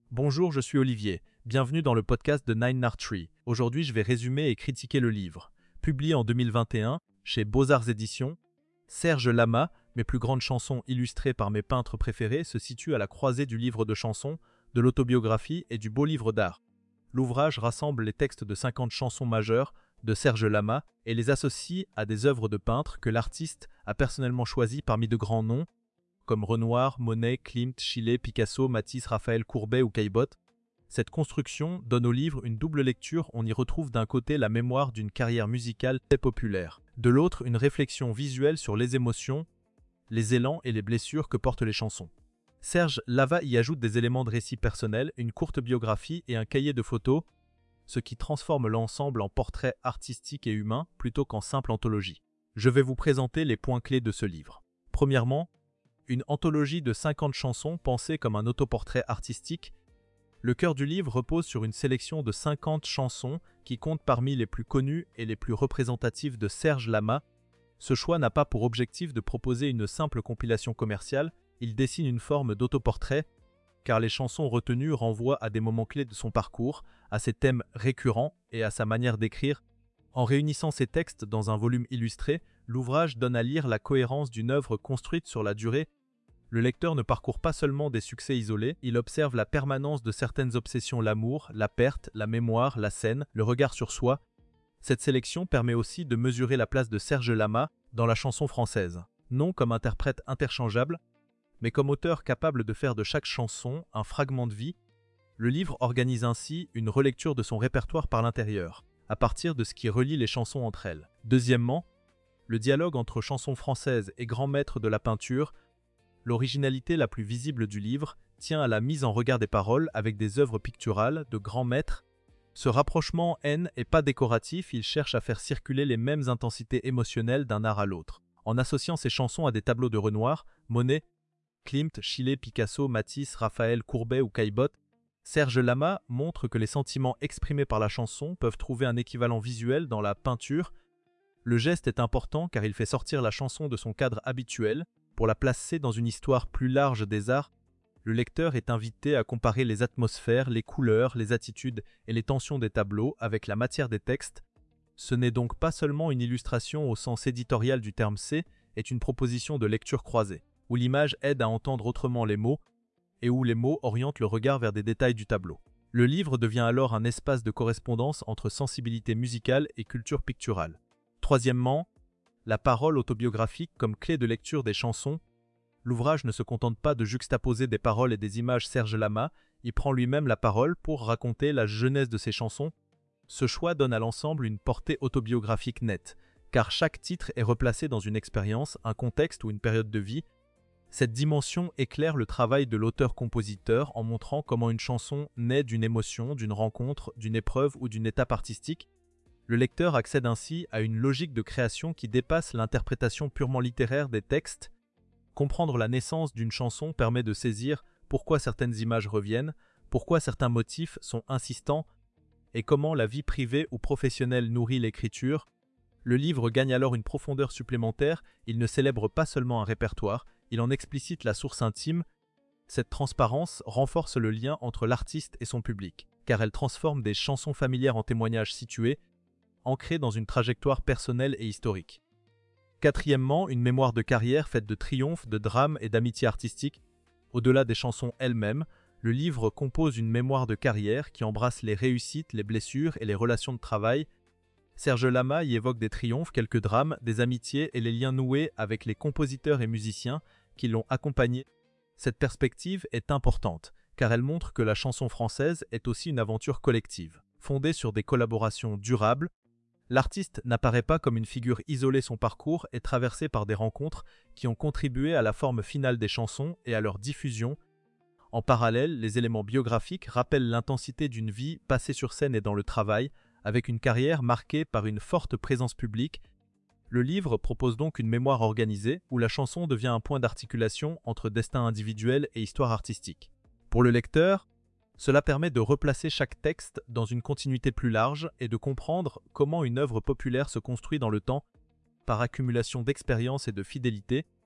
Bonjour, je suis Olivier. Bienvenue dans le podcast de Nine Art Tree. Aujourd'hui, je vais résumer et critiquer le livre. Publié en 2021 chez Beaux-Arts Éditions, Serge Lama, mes plus grandes chansons illustrées par mes peintres préférés, se situe à la croisée du livre de chansons, de l'autobiographie et du beau livre d'art. L'ouvrage rassemble les textes de 50 chansons majeures de Serge Lama et les associe à des œuvres de peintres que l'artiste a personnellement choisies parmi de grands noms, comme Renoir, Monet, Klimt, Chillet, Picasso, Matisse, Raphaël, Courbet ou Caillebotte. Cette construction donne au livre une double lecture. On y retrouve d'un côté la mémoire d'une carrière musicale très populaire, de l'autre une réflexion visuelle sur les émotions, les élans et les blessures que portent les chansons. Serge Lama y ajoute des éléments de récit personnel, une courte biographie et un cahier de photos, ce qui transforme l'ensemble en portrait artistique et humain plutôt qu'en simple anthologie. Je vais vous présenter les points clés de ce livre. Premièrement, une anthologie de 50 chansons pensée comme un autoportrait artistique. Le cœur du livre repose sur une sélection de 50 chansons qui comptent parmi les plus connues et les plus représentatives de Serge Lama. Ce choix n'a pas pour objectif de proposer une simple compilation commerciale, il dessine une forme d'autoportrait, car les chansons retenues renvoient à des moments clés de son parcours, à ses thèmes récurrents et à sa manière d'écrire. En réunissant ces textes dans un volume illustré, l'ouvrage donne à lire la cohérence d'une œuvre construite sur la durée. Le lecteur ne parcourt pas seulement des succès isolés, il observe la permanence de certaines obsessions, l'amour, la perte, la mémoire, la scène, le regard sur soi. Cette sélection permet aussi de mesurer la place de Serge Lama dans la chanson française, non comme interprète interchangeable, mais comme auteur capable de faire de chaque chanson un fragment de vie. Le livre organise ainsi une relecture de son répertoire par l'intérieur, à partir de ce qui relie les chansons entre elles. Deuxièmement, le dialogue entre chansons françaises et grands maîtres de la peinture. L'originalité la plus visible du livre tient à la mise en regard des paroles avec des œuvres picturales de grands maîtres. Ce rapprochement n'est pas décoratif, il cherche à faire circuler les mêmes intensités émotionnelles d'un art à l'autre. En associant ces chansons à des tableaux de Renoir, Monet, Klimt, Chillet, Picasso, Matisse, Raphaël, Courbet ou Caillebotte, Serge Lama montre que les sentiments exprimés par la chanson peuvent trouver un équivalent visuel dans la peinture. Le geste est important car il fait sortir la chanson de son cadre habituel. Pour la placer dans une histoire plus large des arts, le lecteur est invité à comparer les atmosphères, les couleurs, les attitudes et les tensions des tableaux avec la matière des textes. Ce n'est donc pas seulement une illustration au sens éditorial du terme, est une proposition de lecture croisée, où l'image aide à entendre autrement les mots et où les mots orientent le regard vers des détails du tableau. Le livre devient alors un espace de correspondance entre sensibilité musicale et culture picturale. Troisièmement, la parole autobiographique comme clé de lecture des chansons. L'ouvrage ne se contente pas de juxtaposer des paroles et des images. Serge Lama y prend lui-même la parole pour raconter la jeunesse de ses chansons. Ce choix donne à l'ensemble une portée autobiographique nette, car chaque titre est replacé dans une expérience, un contexte ou une période de vie. Cette dimension éclaire le travail de l'auteur-compositeur en montrant comment une chanson naît d'une émotion, d'une rencontre, d'une épreuve ou d'une étape artistique. Le lecteur accède ainsi à une logique de création qui dépasse l'interprétation purement littéraire des textes. Comprendre la naissance d'une chanson permet de saisir pourquoi certaines images reviennent, pourquoi certains motifs sont insistants et comment la vie privée ou professionnelle nourrit l'écriture. Le livre gagne alors une profondeur supplémentaire, il ne célèbre pas seulement un répertoire, il en explicite la source intime. Cette transparence renforce le lien entre l'artiste et son public, car elle transforme des chansons familières en témoignages situés, ancré dans une trajectoire personnelle et historique. Quatrièmement, une mémoire de carrière faite de triomphes, de drames et d'amitié artistique. Au-delà des chansons elles-mêmes, le livre compose une mémoire de carrière qui embrasse les réussites, les blessures et les relations de travail. Serge Lama y évoque des triomphes, quelques drames, des amitiés et les liens noués avec les compositeurs et musiciens qui l'ont accompagné. Cette perspective est importante, car elle montre que la chanson française est aussi une aventure collective, fondée sur des collaborations durables. L'artiste n'apparaît pas comme une figure isolée, son parcours est traversé par des rencontres qui ont contribué à la forme finale des chansons et à leur diffusion. En parallèle, les éléments biographiques rappellent l'intensité d'une vie passée sur scène et dans le travail, avec une carrière marquée par une forte présence publique. Le livre propose donc une mémoire organisée où la chanson devient un point d'articulation entre destin individuel et histoire artistique. Pour le lecteur, cela permet de replacer chaque texte dans une continuité plus large et de comprendre comment une œuvre populaire se construit dans le temps par accumulation d'expérience et de fidélité.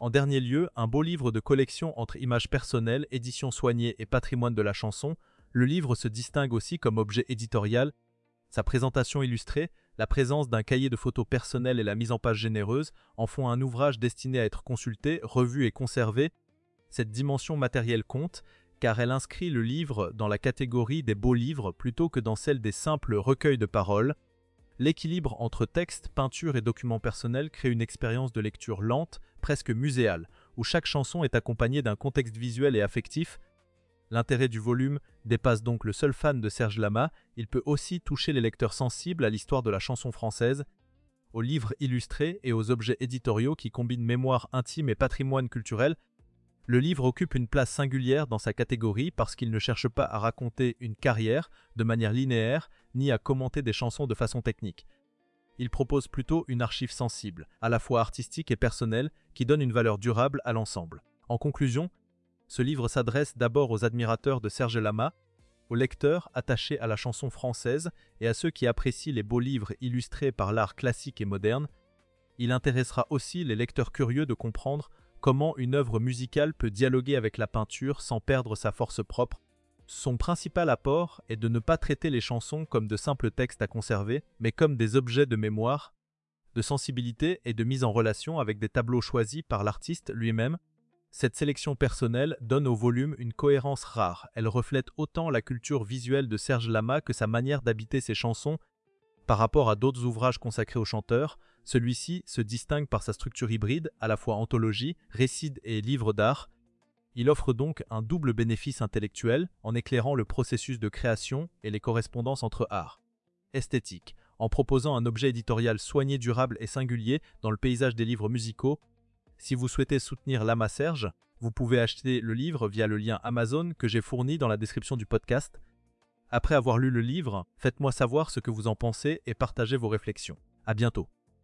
En dernier lieu, un beau livre de collection entre images personnelles, éditions soignées et patrimoine de la chanson, le livre se distingue aussi comme objet éditorial. Sa présentation illustrée, la présence d'un cahier de photos personnel et la mise en page généreuse en font un ouvrage destiné à être consulté, revu et conservé. Cette dimension matérielle compte, car elle inscrit le livre dans la catégorie des beaux livres plutôt que dans celle des simples recueils de paroles. L'équilibre entre texte, peinture et documents personnels crée une expérience de lecture lente, presque muséale, où chaque chanson est accompagnée d'un contexte visuel et affectif. L'intérêt du volume dépasse donc le seul fan de Serge Lama, il peut aussi toucher les lecteurs sensibles à l'histoire de la chanson française, aux livres illustrés et aux objets éditoriaux qui combinent mémoire intime et patrimoine culturel. Le livre occupe une place singulière dans sa catégorie parce qu'il ne cherche pas à raconter une carrière de manière linéaire, ni à commenter des chansons de façon technique. Il propose plutôt une archive sensible, à la fois artistique et personnelle, qui donne une valeur durable à l'ensemble. En conclusion, ce livre s'adresse d'abord aux admirateurs de Serge Lama, aux lecteurs attachés à la chanson française et à ceux qui apprécient les beaux livres illustrés par l'art classique et moderne. Il intéressera aussi les lecteurs curieux de comprendre comment une œuvre musicale peut dialoguer avec la peinture sans perdre sa force propre. Son principal apport est de ne pas traiter les chansons comme de simples textes à conserver, mais comme des objets de mémoire, de sensibilité et de mise en relation avec des tableaux choisis par l'artiste lui-même. Cette sélection personnelle donne au volume une cohérence rare. Elle reflète autant la culture visuelle de Serge Lama que sa manière d'habiter ses chansons. Par rapport à d'autres ouvrages consacrés au chanteur, celui-ci se distingue par sa structure hybride, à la fois anthologie, récit et livre d'art. Il offre donc un double bénéfice intellectuel en éclairant le processus de création et les correspondances entre art, esthétique, en proposant un objet éditorial soigné, durable et singulier dans le paysage des livres musicaux. Si vous souhaitez soutenir Lama Serge, vous pouvez acheter le livre via le lien Amazon que j'ai fourni dans la description du podcast. Après avoir lu le livre, faites-moi savoir ce que vous en pensez et partagez vos réflexions. À bientôt.